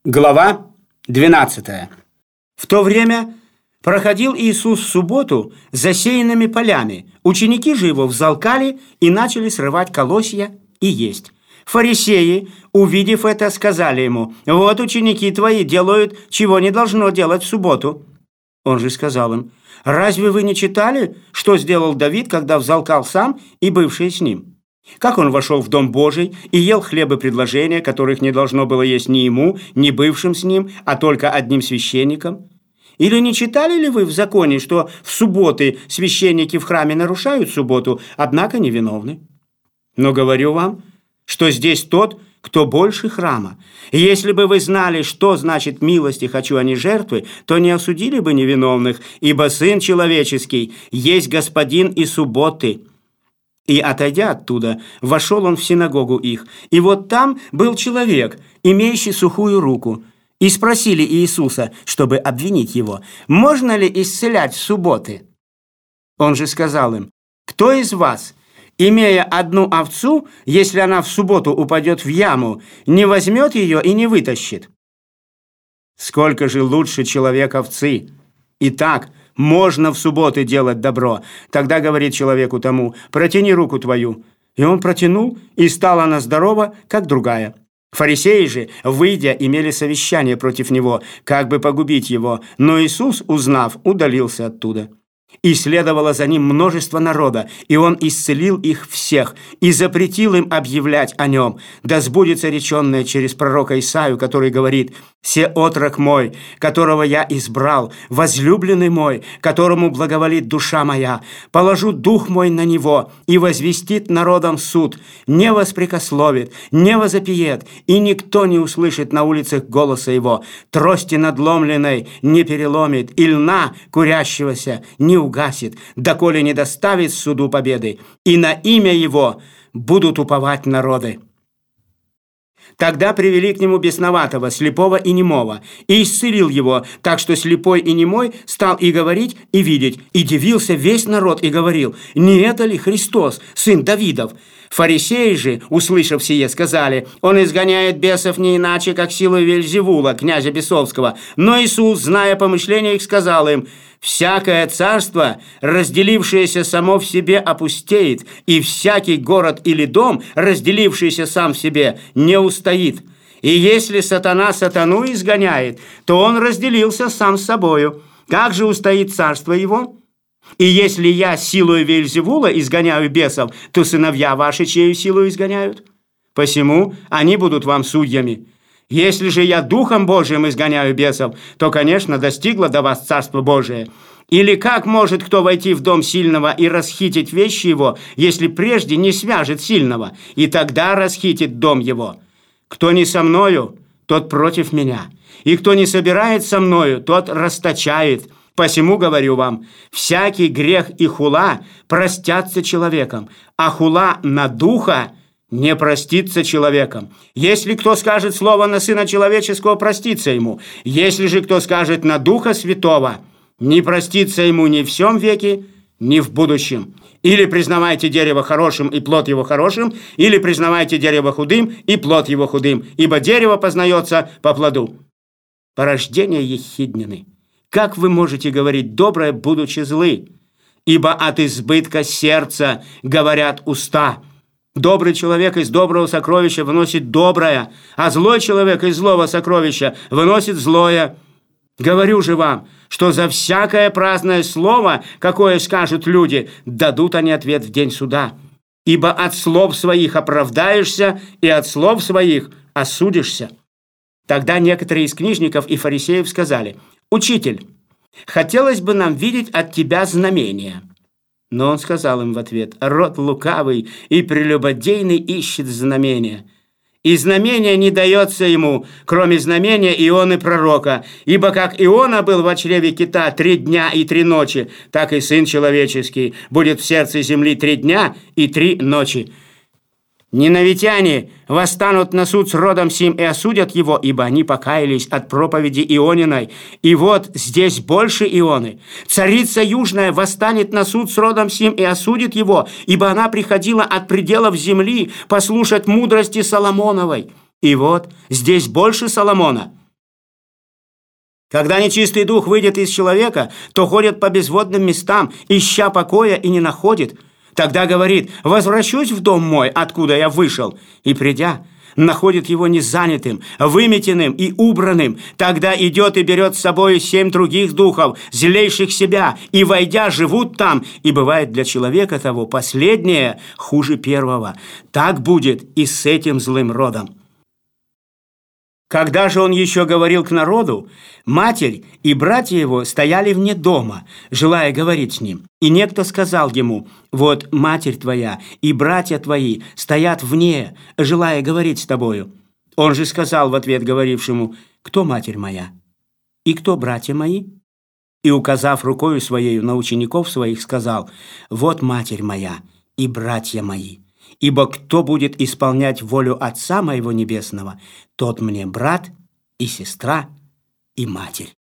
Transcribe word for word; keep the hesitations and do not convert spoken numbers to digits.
Глава двенадцатая. В то время проходил Иисус в субботу засеянными полями. Ученики же его взалкали и начали срывать колосья и есть. Фарисеи, увидев это, сказали ему: «Вот ученики твои делают, чего не должно делать в субботу». Он же сказал им: «Разве вы не читали, что сделал Давид, когда взалкал сам и бывшие с ним? Как он вошел в Дом Божий и ел хлебы предложения, которых не должно было есть ни ему, ни бывшим с ним, а только одним священникам? Или не читали ли вы в законе, что в субботы священники в храме нарушают субботу, однако невиновны? Но говорю вам, что здесь тот, кто больше храма. Если бы вы знали, что значит милости хочу, а не жертвы, то не осудили бы невиновных, ибо Сын Человеческий есть Господин и субботы». И, отойдя оттуда, вошел он в синагогу их. И вот там был человек, имеющий сухую руку. И спросили Иисуса, чтобы обвинить его: «Можно ли исцелять в субботы?» Он же сказал им: «Кто из вас, имея одну овцу, если она в субботу упадет в яму, не возьмет ее и не вытащит? Сколько же лучше человек овцы? Итак, можно в субботы делать добро. Тогда говорит человеку тому: протяни руку твою. И он протянул, и стала она здорова, как другая. Фарисеи же, выйдя, имели совещание против него, как бы погубить его. Но Иисус, узнав, удалился оттуда. И следовало за ним множество народа, и он исцелил их всех, и запретил им объявлять о нем. Да сбудется реченное через пророка Исаию, который говорит: «Се отрок мой, которого я избрал, возлюбленный мой, которому благоволит душа моя, положу дух мой на него, и возвестит народам суд, не воспрекословит, не возопиет, и никто не услышит на улицах голоса его, трости надломленной не переломит, и льна курящегося не угасит, доколе не доставит суду победы, и на имя его будут уповать народы». Тогда привели к нему бесноватого, слепого и немого, и исцелил его, так что слепой и немой стал и говорить, и видеть, и дивился весь народ, и говорил: «Не это ли Христос, сын Давидов?» Фарисеи же, услышав сие, сказали: «Он изгоняет бесов не иначе, как силой Вельзевула, князя бесовского». Но Иисус, зная помышления их, сказал им: «Всякое царство, разделившееся само в себе, опустеет, и всякий город или дом, разделившийся сам в себе, не устоит. И если сатана сатану изгоняет, то он разделился сам с собою. Как же устоит царство его? И если я силою Вельзевула изгоняю бесов, то сыновья ваши чею силу изгоняют? Посему они будут вам судьями. Если же я Духом Божиим изгоняю бесов, то, конечно, достигло до вас Царство Божие. Или как может кто войти в дом сильного и расхитить вещи его, если прежде не свяжет сильного, и тогда расхитит дом его? Кто не со мною, тот против меня, и кто не собирает со мною, тот расточает. Посему говорю вам, всякий грех и хула простятся человеком, а хула на Духа не простится человеком. Если кто скажет слово на Сына Человеческого, простится ему. Если же кто скажет на Духа Святого, не простится ему ни в сем веке, ни в будущем. Или признавайте дерево хорошим, и плод его хорошим, или признавайте дерево худым, и плод его худым, ибо дерево познается по плоду. Порождение ехиднины. Как вы можете говорить доброе, будучи злы? Ибо от избытка сердца говорят уста. Добрый человек из доброго сокровища выносит доброе, а злой человек из злого сокровища выносит злое. Говорю же вам, что за всякое праздное слово, какое скажут люди, дадут они ответ в день суда. Ибо от слов своих оправдаешься, и от слов своих осудишься». Тогда некоторые из книжников и фарисеев сказали: «Учитель, хотелось бы нам видеть от тебя знамения». Но он сказал им в ответ: «Род лукавый и прелюбодейный ищет знамения. И знамение не дается ему, кроме знамения Ионы пророка. Ибо как Иона был в чреве кита три дня и три ночи, так и Сын Человеческий будет в сердце земли три дня и три ночи. Нинавитяне восстанут на суд с родом сим и осудят его, ибо они покаялись от проповеди Иониной. И вот здесь больше Ионы. Царица Южная восстанет на суд с родом сим и осудит его, ибо она приходила от пределов земли послушать мудрости Соломоновой. И вот здесь больше Соломона. Когда нечистый дух выйдет из человека, то ходит по безводным местам, ища покоя, и не находит. Тогда говорит: возвращусь в дом мой, откуда я вышел, и, придя, находит его незанятым, выметенным и убранным. Тогда идет и берет с собой семь других духов, злейших себя, и, войдя, живут там, и бывает для человека того последнее хуже первого. Так будет и с этим злым родом. Когда же он еще говорил к народу, матерь и братья его стояли вне дома, желая говорить с ним. И некто сказал ему: вот матерь твоя и братья твои стоят вне, желая говорить с тобою. Он же сказал в ответ говорившему: кто матерь моя и кто братья мои? И, указав рукою своею на учеников своих, сказал: вот матерь моя и братья мои. Ибо кто будет исполнять волю Отца моего Небесного, тот мне брат и сестра и матерь.